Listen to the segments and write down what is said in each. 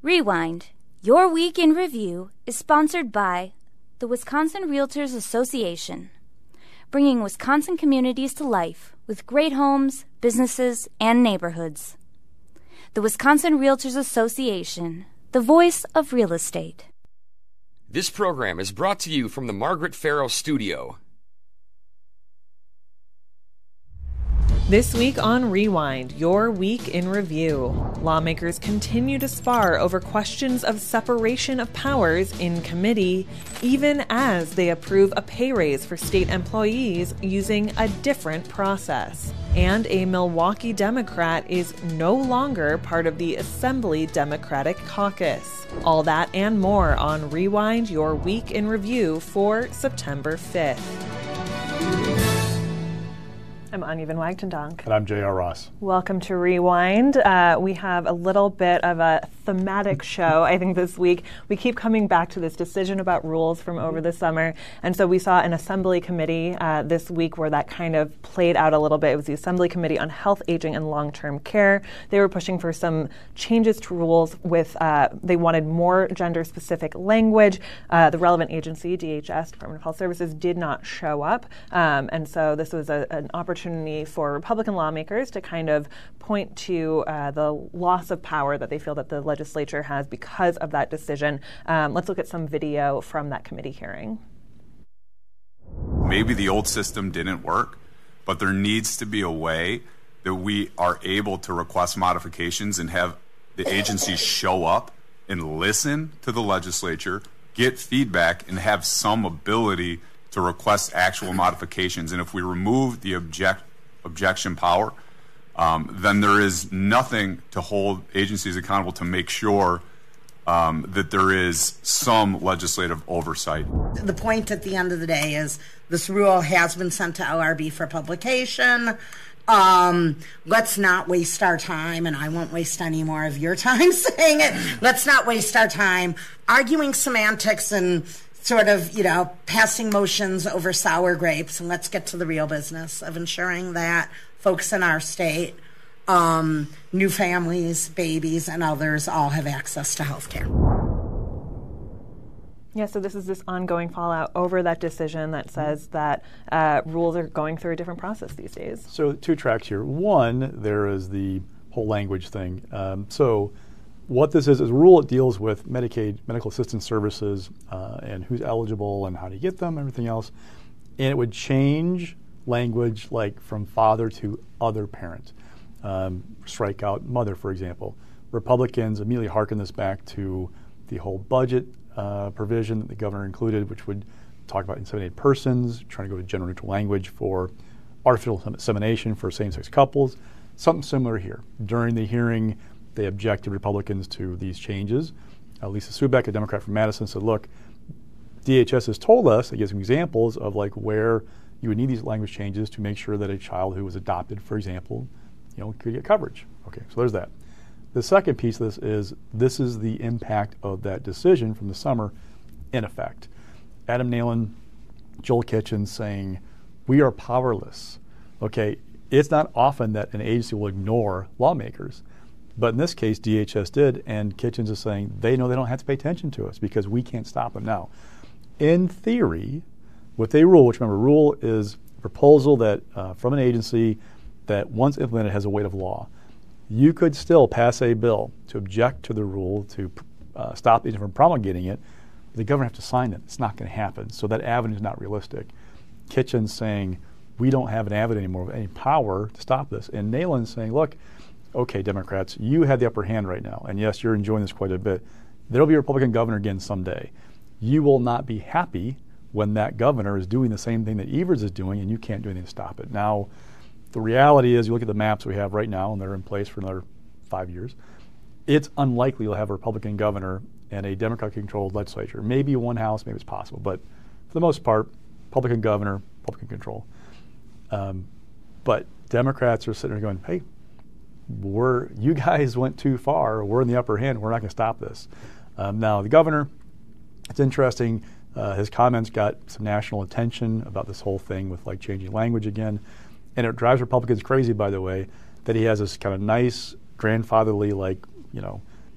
Rewind, Your Week in Review is sponsored by the Wisconsin Realtors Association, bringing Wisconsin communities to life with great homes, businesses, and neighborhoods. The Wisconsin Realtors Association, the voice of real estate. This program is brought to you from the Margaret Farrow Studio. This week on Rewind, Your Week in Review. Lawmakers continue to spar over questions of separation of powers in committee, even as they approve a pay raise for state employees using a different process. And a Milwaukee Democrat is no longer part of the Assembly Democratic Caucus. All that and more on Rewind, Your Week in Review for September 5th. I'm Anya Van Wagtendonk. And I'm J.R. Ross. Welcome to Rewind. We have a little bit of a thematic show, I think, this week. We keep coming back to this decision about rules from over the summer. And so we saw an Assembly Committee this week where that kind of played out a little bit. It was the Assembly Committee on Health, Aging, and Long-Term Care. They were pushing for some changes to rules with, they wanted more gender-specific language. The relevant agency, DHS, Department of Health Services, did not show up. And so this was an opportunity for Republican lawmakers to kind of point to the loss of power that they feel that the legislature has because of that decision. Let's look at some video from that committee hearing. Maybe the old system didn't work, but there needs to be a way that we are able to request modifications and have the agencies show up and listen to the legislature, get feedback, and have some ability to request actual modifications. And if we remove the objection power, then there is nothing to hold agencies accountable to make sure that there is some legislative oversight. The point at the end of the day is this rule has been sent to LRB for publication. Let's not waste our time, and I won't waste any more of your time saying it. Let's not waste our time arguing semantics and sort of, passing motions over sour grapes, and let's get to the real business of ensuring that folks in our state, new families, babies, and others all have access to health care. Yeah, so this is this ongoing fallout over that decision that says that rules are going through a different process these days. So two tracks here. One, there is the whole language thing. So what this is a rule that deals with Medicaid, medical assistance services, and who's eligible and how to get them, everything else. And it would change language like from father to other parent. Strike out mother, for example. Republicans immediately hearken this back to the whole budget provision that the governor included, which would talk about inseminated persons, trying to go to gender neutral language for artificial insemination for same-sex couples. Something similar here. During the hearing, they objected, Republicans, to these changes. Lisa Subeck, a Democrat from Madison, said, look, DHS has told us, they give some examples of like where you would need these language changes to make sure that a child who was adopted, for example, could get coverage. Okay, so there's that. The second piece of this is the impact of that decision from the summer in effect. Adam Nalen, Joel Kitchens saying, we are powerless. Okay, it's not often that an agency will ignore lawmakers. But in this case, DHS did, and Kitchens is saying they know they don't have to pay attention to us because we can't stop them now. In theory, with a rule, which remember, rule is a proposal that from an agency that once implemented has a weight of law. You could still pass a bill to object to the rule to stop the agency from promulgating it. The governor has to sign it. It's not going to happen. So that avenue is not realistic. Kitchens saying we don't have an avenue anymore with any power to stop this. And Nalen's saying, look, okay, Democrats, you have the upper hand right now. And yes, you're enjoying this quite a bit. There will be a Republican governor again someday. You will not be happy when that governor is doing the same thing that Evers is doing and you can't do anything to stop it. Now, the reality is you look at the maps we have right now and they're in place for another 5 years. It's unlikely you'll have a Republican governor and a Democratic-controlled legislature. Maybe one house, maybe it's possible. But for the most part, Republican governor, Republican control. But Democrats are sitting there going, hey, you guys went too far. We're in the upper hand. We're not going to stop this. Now, the governor, it's interesting. His comments got some national attention about this whole thing with like changing language again. And it drives Republicans crazy, by the way, that he has this kind of nice grandfatherly,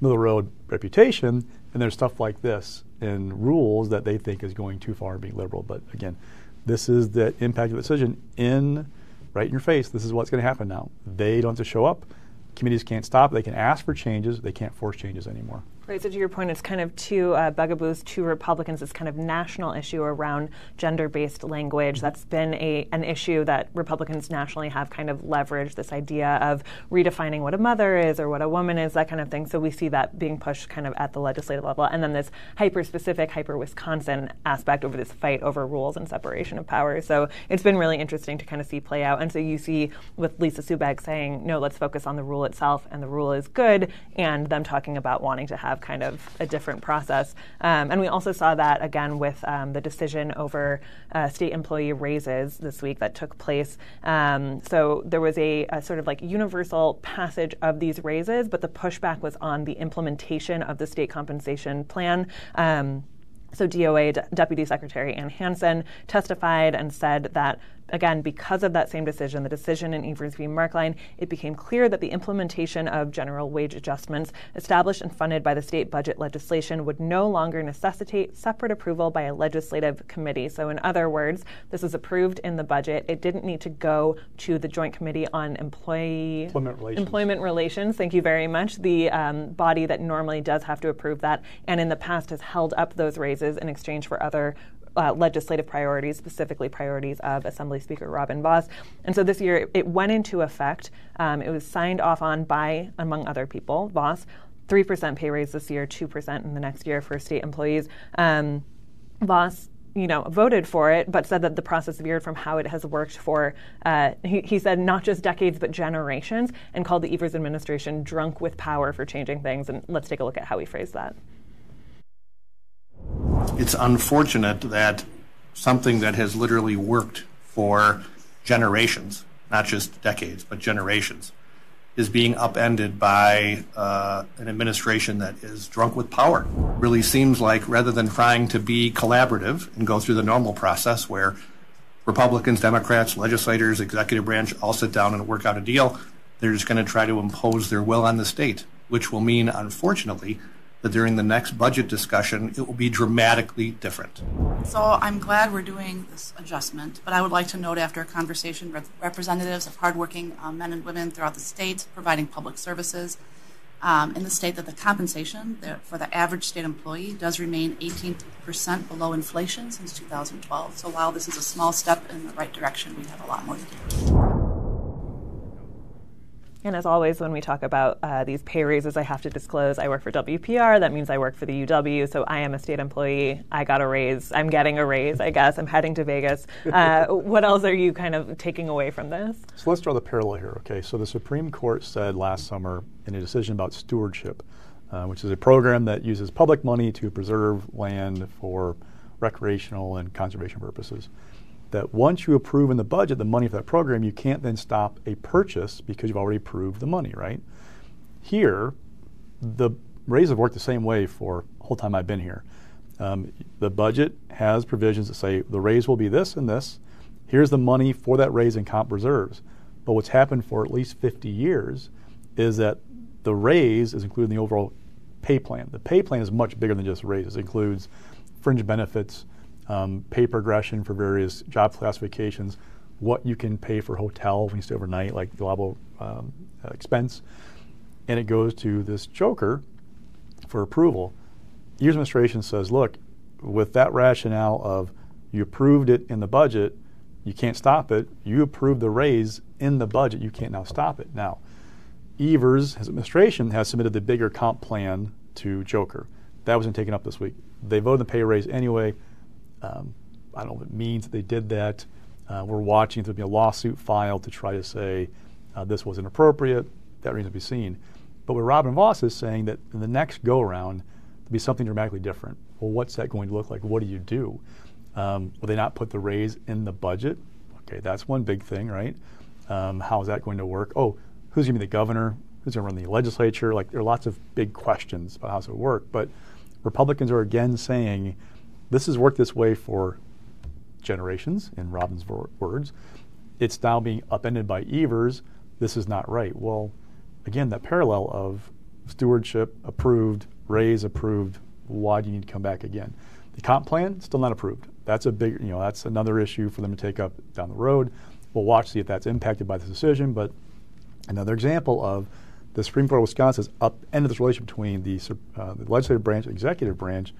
middle of the road reputation, and there's stuff like this in rules that they think is going too far and being liberal. But again, this is the impact of the decision right in your face. This is what's going to happen now. They don't have to show up. Committees can't stop. They can ask for changes. They can't force changes anymore. Right, so to your point, it's kind of two bugaboos to Republicans, this kind of national issue around gender-based language. That's been an issue that Republicans nationally have kind of leveraged, this idea of redefining what a mother is or what a woman is, that kind of thing. So we see that being pushed kind of at the legislative level. And then this hyper-specific, hyper-Wisconsin aspect over this fight over rules and separation of powers. So it's been really interesting to kind of see play out. And so you see with Lisa Subag saying, no, let's focus on the rule itself, and the rule is good, and them talking about wanting to have kind of a different process. And we also saw that again with the decision over state employee raises this week that took place. So there was a sort of like universal passage of these raises, but the pushback was on the implementation of the state compensation plan. So DOA Deputy Secretary Ann Hansen testified and said that, again, because of that same decision, the decision in Evers v. Markline, it became clear that the implementation of general wage adjustments established and funded by the state budget legislation would no longer necessitate separate approval by a legislative committee. So in other words, this was approved in the budget. It didn't need to go to the Joint Committee on Employment Relations. Thank you very much. The body that normally does have to approve that, and in the past has held up those raises in exchange for other legislative priorities, specifically priorities of Assembly Speaker Robin Vos. And so this year it went into effect. It was signed off on by, among other people, Vos, 3% pay raise this year, 2% in the next year for state employees. Vos, voted for it, but said that the process veered from how it has worked for, he said, not just decades, but generations, and called the Evers administration drunk with power for changing things. And let's take a look at how he phrased that. It's unfortunate that something that has literally worked for generations, not just decades, but generations, is being upended by an administration that is drunk with power. Really seems like rather than trying to be collaborative and go through the normal process where Republicans, Democrats, legislators, executive branch all sit down and work out a deal, they're just going to try to impose their will on the state, which will mean, unfortunately, that during the next budget discussion, it will be dramatically different. So I'm glad we're doing this adjustment, but I would like to note after a conversation with representatives of hardworking men and women throughout the state providing public services in the state that the compensation for the average state employee does remain 18% below inflation since 2012. So while this is a small step in the right direction, we have a lot more to do. And as always, when we talk about these pay raises, I have to disclose I work for WPR. That means I work for the UW. So I am a state employee. I got a raise. I'm getting a raise, I guess. I'm heading to Vegas. What else are you kind of taking away from this? So let's draw the parallel here, okay? So the Supreme Court said last summer in a decision about stewardship, which is a program that uses public money to preserve land for recreational and conservation purposes, that once you approve in the budget the money for that program, you can't then stop a purchase because you've already approved the money, right? Here, the raises have worked the same way for the whole time I've been here. The budget has provisions that say the raise will be this and this. Here's the money for that raise in comp reserves. But what's happened for at least 50 years is that the raise is included in the overall pay plan. The pay plan is much bigger than just raises. It includes fringe benefits, pay progression for various job classifications, what you can pay for hotel when you stay overnight, like the allowable expense, and it goes to this joker for approval. The Evers administration says, look, with that rationale of you approved it in the budget, you can't stop it. You approved the raise in the budget, you can't now stop it. Now, Evers, his administration, has submitted the bigger comp plan to Joker. That wasn't taken up this week. They voted the pay raise anyway. I don't know if it means that they did that. We're watching. There'll be a lawsuit filed to try to say this was inappropriate. That remains to be seen. But what Robin Vos is saying that in the next go-around, there'll be something dramatically different. Well, what's that going to look like? What do you do? Will they not put the raise in the budget? Okay, that's one big thing, right? How is that going to work? Oh, who's going to be the governor? Who's going to run the legislature? Like, there are lots of big questions about how this will work. But Republicans are again saying, this has worked this way for generations, in Robin's words. It's now being upended by Evers. This is not right. Well, again, that parallel of stewardship approved, raise approved. Why do you need to come back again? The comp plan, still not approved. That's a big, that's another issue for them to take up down the road. We'll watch to see if that's impacted by this decision. But another example of the Supreme Court of Wisconsin has upended this relationship between the legislative branch and executive branch.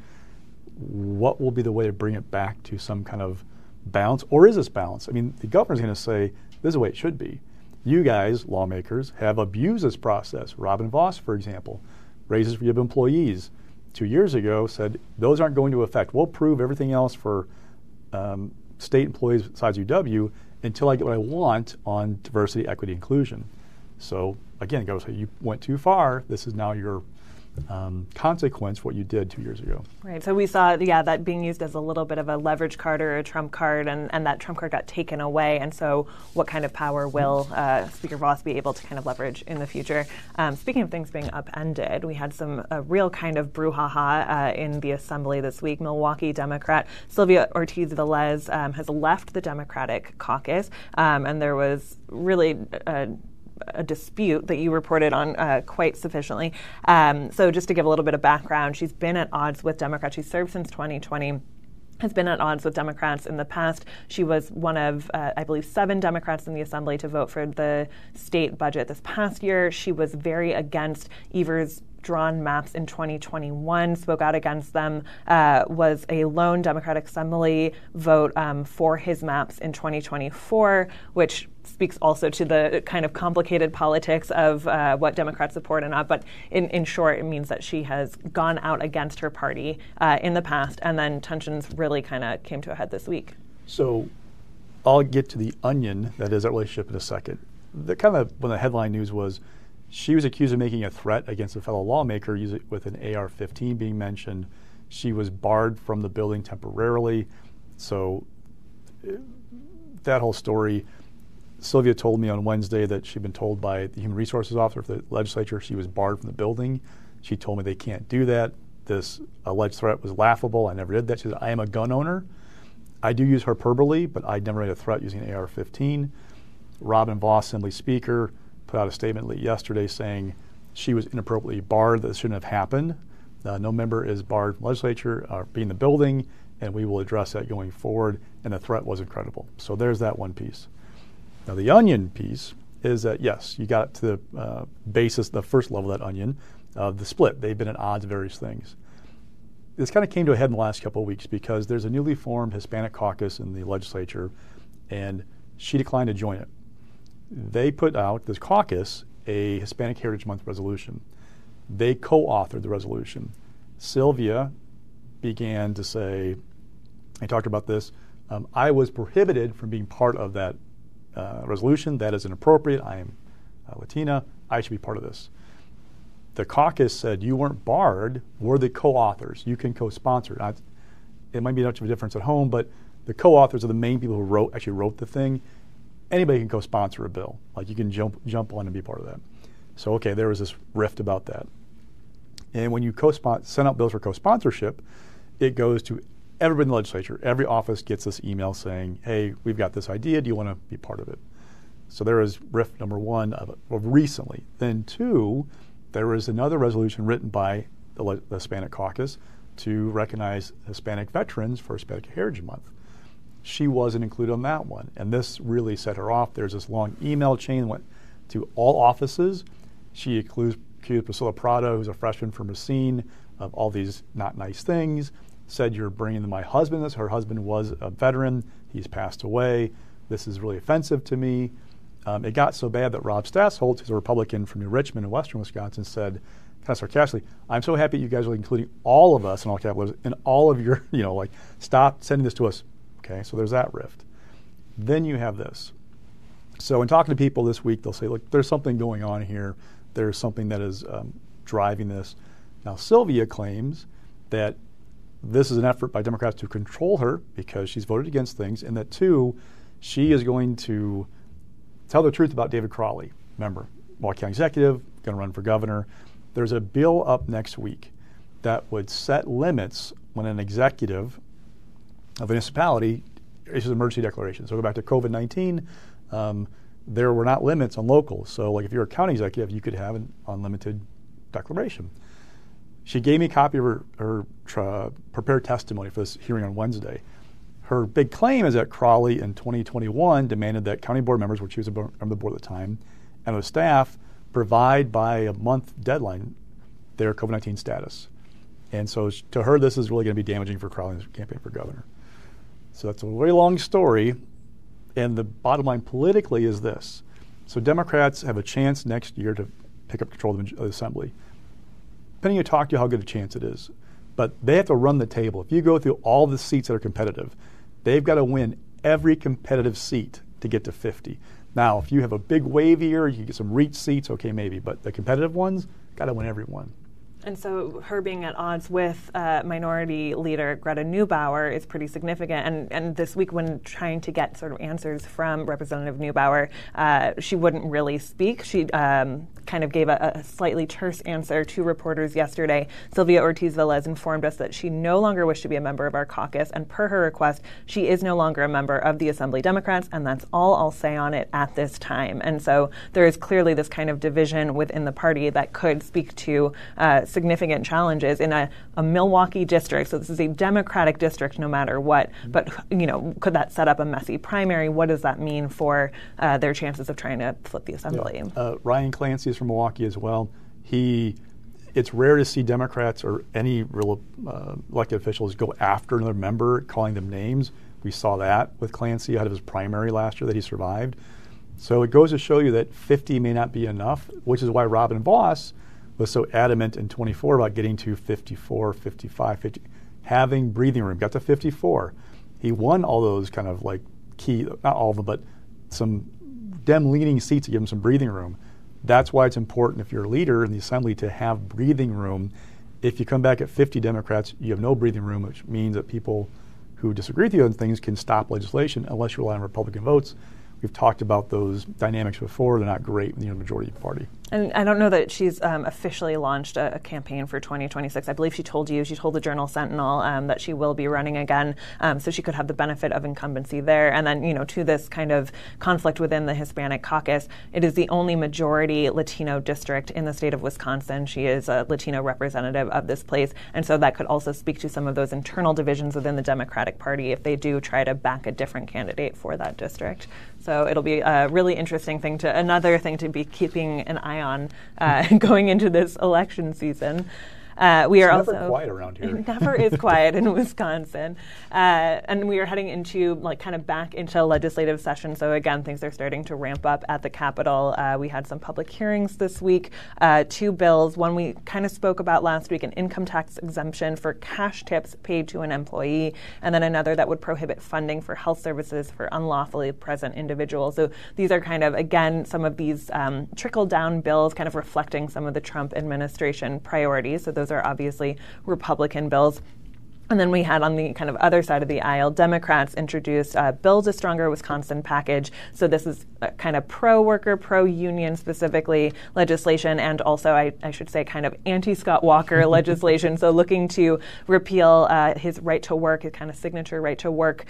What will be the way to bring it back to some kind of balance? Or is this balance? I mean, the governor's going to say, this is the way it should be. You guys, lawmakers, have abused this process. Robin Vos, for example, raises for employees 2 years ago said, those aren't going to affect. We'll prove everything else for state employees besides UW until I get what I want on diversity, equity, inclusion. So again, go say you went too far. This is now your consequence for what you did 2 years ago. Right. So we saw, that being used as a little bit of a leverage card or a trump card, and that trump card got taken away. And so what kind of power will Speaker Vos be able to kind of leverage in the future? Speaking of things being upended, we had a real kind of brouhaha in the Assembly this week. Milwaukee Democrat Sylvia Ortiz-Velez has left the Democratic caucus, and there was really a dispute that you reported on quite sufficiently. So just to give a little bit of background, she's been at odds with Democrats. She's served since 2020. Has been at odds with Democrats in the past. She was one of, I believe, 7 Democrats in the Assembly to vote for the state budget this past year. She was very against Evers' drawn maps in 2021, spoke out against them, was a lone Democratic Assembly vote for his maps in 2024, which speaks also to the kind of complicated politics of what Democrats support and not. But in short, it means that she has gone out against her party in the past, and then tensions really kind of came to a head this week. So I'll get to the onion that is that relationship in a second. The kind of when the headline news was she was accused of making a threat against a fellow lawmaker with an AR-15 being mentioned. She was barred from the building temporarily. So that whole story, Sylvia told me on Wednesday that she'd been told by the Human Resources Officer for the legislature she was barred from the building. She told me they can't do that. This alleged threat was laughable. I never did that. She said, I am a gun owner. I do use hyperbole, but I never made a threat using an AR-15. Robin Vos, Assembly Speaker, put out a statement late yesterday saying she was inappropriately barred, that this shouldn't have happened. No member is barred from the legislature or being in the building, and we will address that going forward, and the threat was incredible. So there's that one piece. Now the onion piece is that, yes, you got to the basis, the first level of that onion, the split. They've been at odds of various things. This kind of came to a head in the last couple of weeks because there's a newly formed Hispanic caucus in the legislature, and she declined to join it. They put out, this caucus, a Hispanic Heritage Month resolution. They co-authored the resolution. Sylvia began to say, I talked about this, I was prohibited from being part of that resolution. That is inappropriate. I am Latina. I should be part of this. The caucus said, you weren't barred. We're the co-authors. You can co-sponsor. It might be much of a difference at home, but the co-authors are the main people who actually wrote the thing. Anybody can co-sponsor a bill. Like you can jump on and be part of that. So okay, there was this rift about that. And when you send out bills for co-sponsorship, it goes to everybody in the legislature. Every office gets this email saying, hey, we've got this idea. Do you want to be part of it? So there is rift number one of recently. Then 2, there is another resolution written by the Hispanic Caucus to recognize Hispanic veterans for Hispanic Heritage Month. She wasn't included on that one, and this really set her off. There's this long email chain that went to all offices. She accused Priscilla Prado, who's a freshman from Racine, of all these not nice things, said you're bringing my husband this. Her husband was a veteran. He's passed away. This is really offensive to me. It got so bad that Rob Stassholt, who's a Republican from New Richmond in western Wisconsin, said, kind of sarcastically, I'm so happy you guys are including all of us in all capitals in all of your, stop sending this to us. Okay, so there's that rift. Then you have this. So in talking to people this week, they'll say, look, there's something going on here. There's something that is driving this. Now, Sylvia claims that this is an effort by Democrats to control her because she's voted against things, and that 2, she is going to tell the truth about David Crowley. Remember, Milwaukee County Executive, going to run for governor. There's a bill up next week that would set limits when an executive of a municipality issues an emergency declaration. So go back to COVID-19, there were not limits on locals. So like if you're a county executive, you could have an unlimited declaration. She gave me a copy of her prepared testimony for this hearing on Wednesday. Her big claim is that Crowley in 2021 demanded that county board members, which she was on the board at the time, and the staff provide by a month deadline their COVID-19 status. And so to her, this is really going to be damaging for Crowley's campaign for governor. So that's a very long story. And the bottom line politically is this. So Democrats have a chance next year to pick up control of the assembly. Depending on who you talk to, how good a chance it is. But they have to run the table. If you go through all the seats that are competitive, they've got to win every competitive seat to get to 50. Now, if you have a big wave year, you get some reach seats, okay, maybe. But the competitive ones, got to win every one. And so her being at odds with Minority Leader Greta Neubauer is pretty significant. And this week when trying to get sort of answers from Representative Neubauer, she wouldn't really speak. She kind of gave a slightly terse answer to reporters yesterday. Sylvia Ortiz Velez informed us that she no longer wished to be a member of our caucus, and per her request, she is no longer a member of the Assembly Democrats, and that's all I'll say on it at this time. And so there is clearly this kind of division within the party that could speak to significant challenges in a Milwaukee district. So this is a Democratic district no matter what. But, could that set up a messy primary? What does that mean for their chances of trying to flip the assembly? Yeah. Ryan Clancy is from Milwaukee as well. It's rare to see Democrats or any real elected officials go after another member, calling them names. We saw that with Clancy out of his primary last year that he survived. So it goes to show you that 50 may not be enough, which is why Robin Vos was so adamant in 24 about getting to 54, 55, 50, having breathing room. Got to 54. He won all those kind of like key, not all of them, but some Dem-leaning seats to give him some breathing room. That's why it's important if you're a leader in the assembly to have breathing room. If you come back at 50 Democrats, you have no breathing room, which means that people who disagree with you on things can stop legislation unless you rely on Republican votes. We've talked about those dynamics before. They're not great in the majority party. And I don't know that she's officially launched a campaign for 2026. I believe she told the Journal Sentinel that she will be running again, so she could have the benefit of incumbency there. And then, to this kind of conflict within the Hispanic caucus, it is the only majority Latino district in the state of Wisconsin. She is a Latino representative of this place. And so that could also speak to some of those internal divisions within the Democratic Party if they do try to back a different candidate for that district. So it'll be a really interesting another thing to be keeping an eye on going into this election season. We are it's also never quiet around here. It never is quiet in Wisconsin, and we are heading into kind of back into legislative session. So again, things are starting to ramp up at the Capitol. We had some public hearings this week. 2 bills. One we kind of spoke about last week: an income tax exemption for cash tips paid to an employee, and then another that would prohibit funding for health services for unlawfully present individuals. So these are kind of again some of these trickle down bills, kind of reflecting some of the Trump administration priorities. So those are obviously Republican bills. And then we had on the kind of other side of the aisle, Democrats introduced Build a Stronger Wisconsin package. So this is kind of pro-worker, pro-union specifically legislation, and also, I should say, kind of anti-Scott Walker legislation. So looking to repeal his right to work, his kind of signature right to work,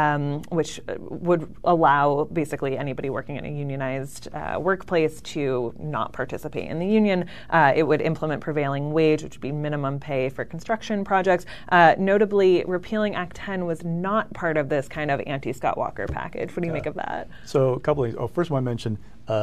which would allow basically anybody working in a unionized workplace to not participate in the union. It would implement prevailing wage, which would be minimum pay for construction projects. Notably, repealing Act 10 was not part of this kind of anti-Scott Walker package. What do you make of that? So a couple of things. First one I mentioned,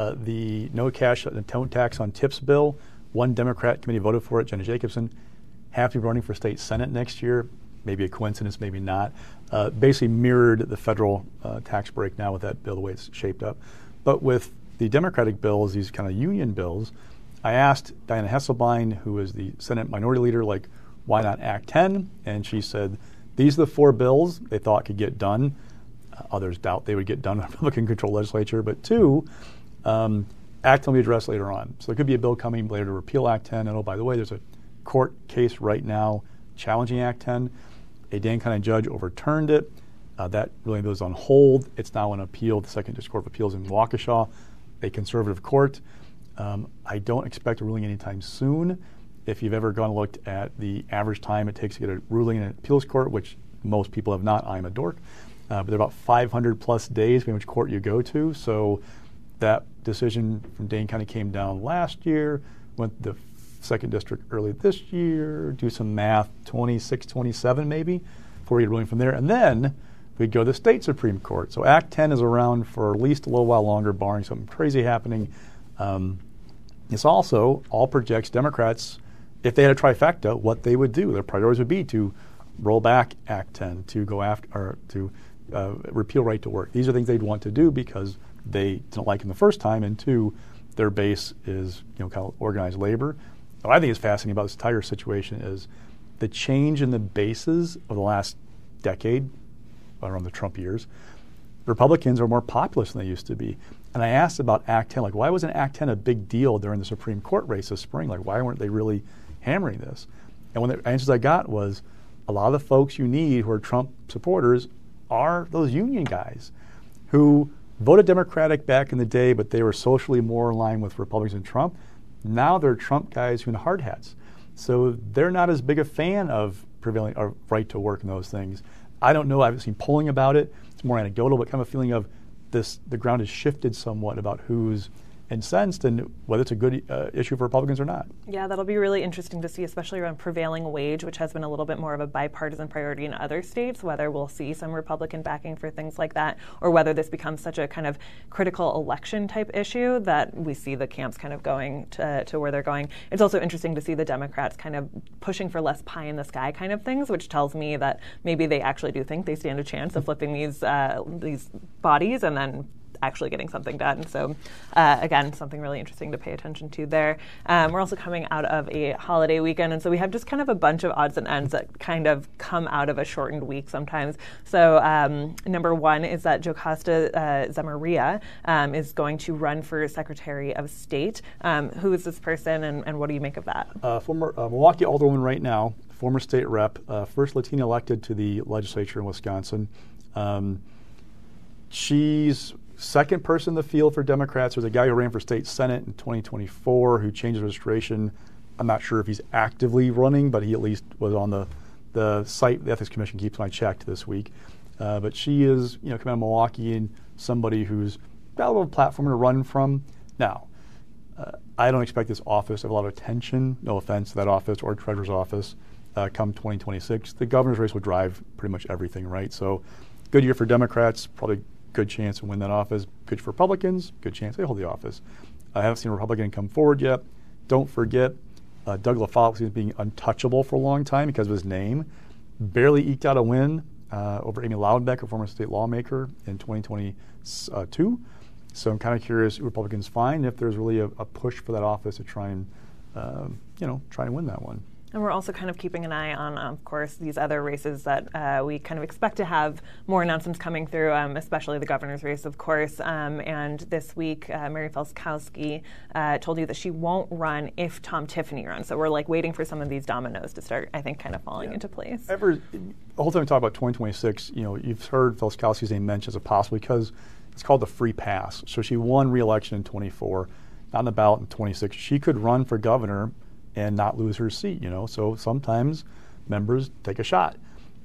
the no cash tax on tips bill. One Democrat committee voted for it, Jenna Jacobson. Have to be running for state Senate next year. Maybe a coincidence, maybe not. Basically mirrored the federal tax break now with that bill, the way it's shaped up. But with the Democratic bills, these kind of union bills, I asked Diana Hesselbein, who is the Senate minority leader, why not Act 10? And she said, these are the 4 bills they thought could get done. Others doubt they would get done in a Republican-controlled legislature. But 2, Act 10 will be addressed later on. So there could be a bill coming later to repeal Act 10. And by the way, there's a court case right now challenging Act 10. A Dane County judge overturned it. That really was on hold. It's now an appeal, the Second District Court of Appeals in Waukesha, a conservative court. I don't expect a ruling anytime soon. If you've ever gone and looked at the average time it takes to get a ruling in an appeals court, which most people have not, I'm a dork, but they're about 500 plus days depending on which court you go to. So that decision from Dane County came down last year, went the 2nd District early this year, do some math, 26, 27 maybe, before we get a ruling from there. And then we'd go to the state Supreme Court. So Act 10 is around for at least a little while longer, barring something crazy happening. This also all projects Democrats, if they had a trifecta, what they would do. Their priorities would be to roll back Act 10, to go after, or to repeal right to work. These are things they'd want to do because they didn't like them the first time, and two, their base is kind of organized labor. What I think is fascinating about this entire situation is the change in the bases of the last decade, around the Trump years. Republicans are more populist than they used to be. And I asked about Act 10, why wasn't Act 10 a big deal during the Supreme Court race this spring? Why weren't they really hammering this? And one of the answers I got was, a lot of the folks you need who are Trump supporters are those union guys who voted Democratic back in the day, but they were socially more in line with Republicans and Trump. Now they're Trump guys who are in hard hats. So they're not as big a fan of prevailing or right to work and those things. I don't know. I haven't seen polling about it. It's more anecdotal, but kind of a feeling of this, the ground has shifted somewhat about who's incensed and whether it's a good issue for Republicans or not. Yeah, that'll be really interesting to see, especially around prevailing wage, which has been a little bit more of a bipartisan priority in other states, whether we'll see some Republican backing for things like that, or whether this becomes such a kind of critical election type issue that we see the camps kind of going to where they're going. It's also interesting to see the Democrats kind of pushing for less pie in the sky kind of things, which tells me that maybe they actually do think they stand a chance of flipping these bodies and then actually getting something done. So again, something really interesting to pay attention to there. We're also coming out of a holiday weekend, and so we have just kind of a bunch of odds and ends that kind of come out of a shortened week sometimes. So number one is that Jocasta Zamaria is going to run for Secretary of State. Who is this person, and what do you make of that? Former Milwaukee Alderwoman right now, former state rep, first Latina elected to the legislature in Wisconsin. She's second person in the field for Democrats. There's a guy who ran for state senate in 2024 who changed his registration. I'm not sure if he's actively running, but he at least was on the site the Ethics Commission keeps when I checked this week. But she is, coming out of Milwaukee and somebody who's got a little platform to run from. Now, I don't expect this office to have a lot of attention, no offense to that office or treasurer's office, come 2026. The governor's race will drive pretty much everything, right? So good year for Democrats, probably good chance to win that office. Good for Republicans, good chance they hold the office. I haven't seen a Republican come forward yet. Don't forget, Doug LaFollette was being untouchable for a long time because of his name. Barely eked out a win over Amy Loudenbeck, a former state lawmaker, in 2022. So I'm kind of curious who Republicans find, if there's really a push for that office to try and, try and win that one. And we're also kind of keeping an eye on, of course, these other races that we kind of expect to have more announcements coming through, especially the governor's race, of course. And this week, Mary Felskowski told you that she won't run if Tom Tiffany runs. So we're waiting for some of these dominoes to start, I think, kind of falling into place. The whole time we talk about 2026, you've heard Felskowski's name mentioned as a possible because it's called the free pass. So she won re-election in 24, not on the ballot in 26. She could run for governor and not lose her seat, So sometimes members take a shot.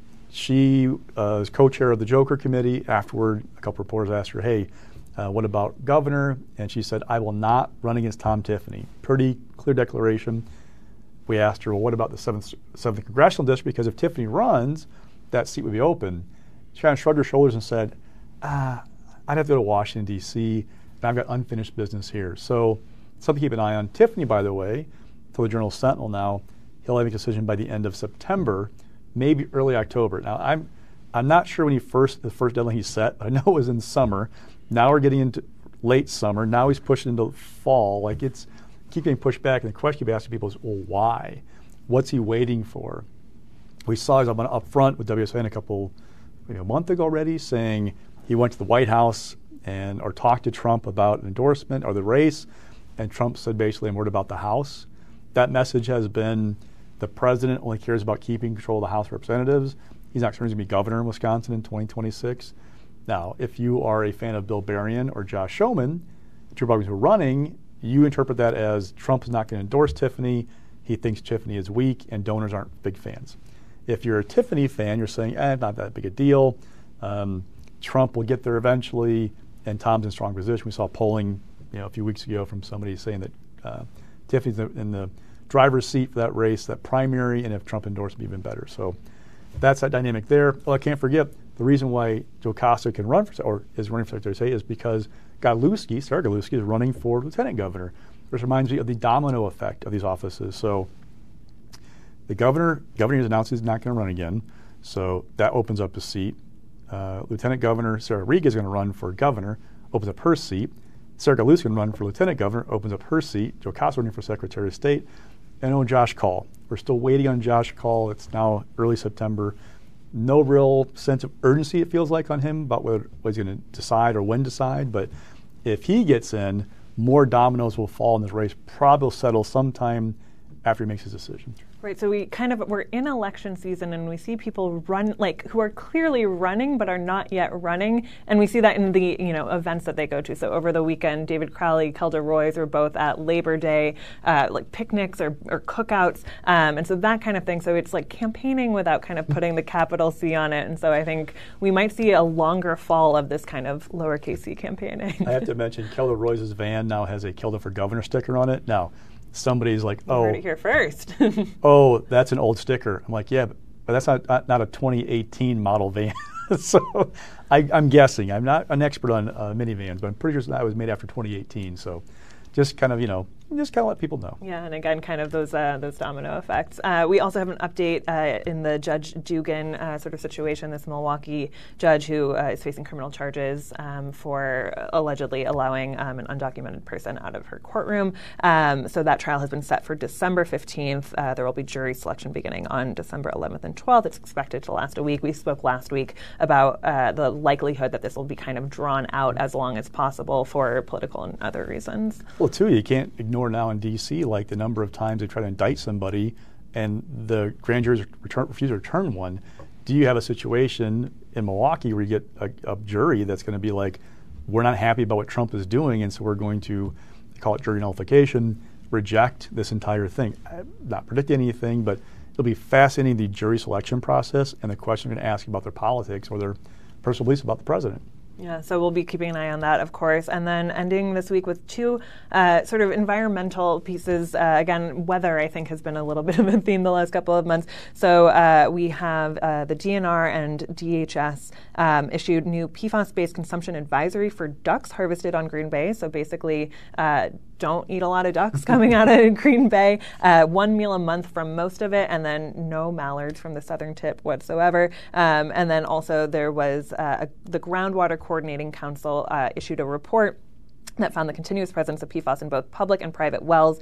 She is co-chair of the Joker Committee. Afterward, a couple reporters asked her, hey, what about governor? And she said, I will not run against Tom Tiffany. Pretty clear declaration. We asked her, well, what about the 7th Congressional District? Because if Tiffany runs, that seat would be open. She kind of shrugged her shoulders and said, I'd have to go to Washington, D.C., and I've got unfinished business here. So something to keep an eye on. Tiffany, by the way, to the Journal Sentinel now, he'll have a decision by the end of September, maybe early October. Now, I'm not sure when the first deadline he set, but I know it was in summer. Now we're getting into late summer. Now he's pushing into fall. It's keep getting pushed back. And the question keep asking people is, well, why? What's he waiting for? We saw him up front with WSN a month ago already, saying he went to the White House or talked to Trump about an endorsement or the race, and Trump said basically, I'm worried about the House. That message has been the president only cares about keeping control of the House of Representatives. He's not going to be governor in Wisconsin in 2026. Now, if you are a fan of Bill Berrien or Josh Schoeman, the two Republicans who are running, you interpret that as Trump is not going to endorse Tiffany. He thinks Tiffany is weak and donors aren't big fans. If you're a Tiffany fan, you're saying, not that big a deal. Trump will get there eventually, and Tom's in a strong position. We saw polling a few weeks ago from somebody saying that Tiffany's in the driver's seat for that race, that primary, and if Trump endorsed him, even better. So that's that dynamic there. Well, I can't forget the reason why Joe Costa can run for, or is running for Secretary of State, is because Sarah Galuski is running for lieutenant governor, which reminds me of the domino effect of these offices. So the governor has announced he's not going to run again, so that opens up a seat. Lieutenant Governor Sarah Riga is going to run for governor, opens up her seat. Sarah Galuski can run for lieutenant governor, opens up her seat. Joe Costa running for Secretary of State. And Josh Kaul. We're still waiting on Josh Kaul. It's now early September. No real sense of urgency, it feels like, on him about whether he's going to decide or when decide. But if he gets in, more dominoes will fall in this race. Probably will settle sometime after he makes his decision. Right, so we're in election season, and we see people run, who are clearly running but are not yet running, and we see that in the events that they go to. So over the weekend, David Crowley, Kelda Roys were both at Labor Day, picnics or cookouts, and so that kind of thing. So it's like campaigning without kind of putting the capital C on it, and so I think we might see a longer fall of this kind of lowercase c campaigning. I have to mention, Kelda Roys' van now has a Kelda for Governor sticker on it. Now, somebody's like, you heard it here first. Oh, that's an old sticker. I'm like, yeah, but that's not a 2018 model van. So I'm guessing. I'm not an expert on minivans, but I'm pretty sure that was made after 2018. So just kind of, let people know. Yeah, and again, kind of those domino effects. We also have an update in the Judge Dugan sort of situation, this Milwaukee judge who is facing criminal charges for allegedly allowing an undocumented person out of her courtroom. So that trial has been set for December 15th. There will be jury selection beginning on December 11th and 12th. It's expected to last a week. We spoke last week about the likelihood that this will be kind of drawn out as long as possible for political and other reasons. Well, too, you can't ignore now in D.C. the number of times they try to indict somebody and the grand juries refuse to return one. Do you have a situation in Milwaukee where you get a jury that's going to be like, we're not happy about what Trump is doing, and so we're going to, they call it jury nullification, reject this entire thing? I'm not predicting anything, but it'll be fascinating, the jury selection process and the question we're going to ask about their politics or their personal beliefs about the president. Yeah, so we'll be keeping an eye on that, of course. And then ending this week with two sort of environmental pieces. Again, weather, I think, has been a little bit of a theme the last couple of months. So we have the DNR and DHS issued new PFAS-based consumption advisory for ducks harvested on Green Bay. So basically, don't eat a lot of ducks coming out of Green Bay. 1 meal a month from most of it, and then no mallards from the southern tip whatsoever. And then also there was the Groundwater Coordinating Council issued a report that found the continuous presence of PFAS in both public and private wells.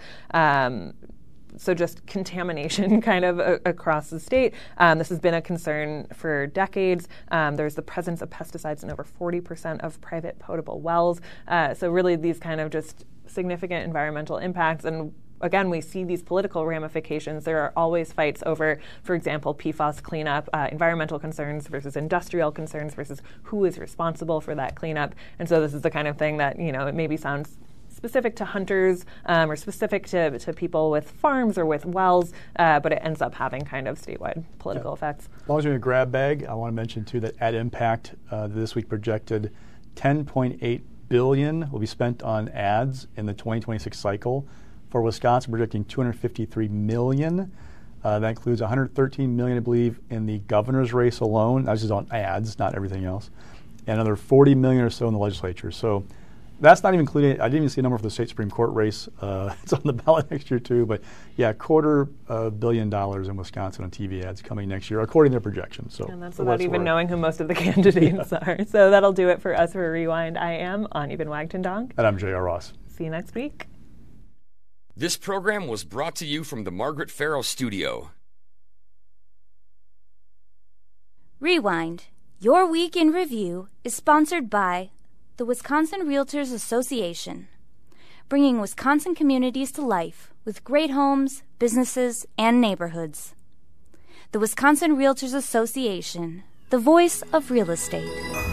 So just contamination kind of across the state. This has been a concern for decades. There's the presence of pesticides in over 40% of private potable wells. So really these kind of just significant environmental impacts. And again, we see these political ramifications. There are always fights over, for example, PFAS cleanup, environmental concerns versus industrial concerns versus who is responsible for that cleanup. And so this is the kind of thing that, it maybe sounds specific to hunters or specific to people with farms or with wells, but it ends up having kind of statewide political effects. As long as you're in a grab bag, I want to mention, too, that Ad Impact this week projected $10.8 billion will be spent on ads in the 2026 cycle. For Wisconsin, projecting $253 million. That includes $113 million, I believe, in the governor's race alone. That's just on ads, not everything else. And another $40 million or so in the legislature. So that's not even including, I didn't even see a number for the state Supreme Court race. It's on the ballot next year, too. But yeah, $250 million in Wisconsin on TV ads coming next year, according to their projections. So, and that's without even knowing who most of the candidates are. So that'll do it for us for Rewind. I am Ani Ben Wagtendonk. And I'm J.R. Ross. See you next week. This program was brought to you from the Margaret Farrow Studio. Rewind, Your Week in Review, is sponsored by the Wisconsin Realtors Association, bringing Wisconsin communities to life with great homes, businesses, and neighborhoods. The Wisconsin Realtors Association, the voice of real estate.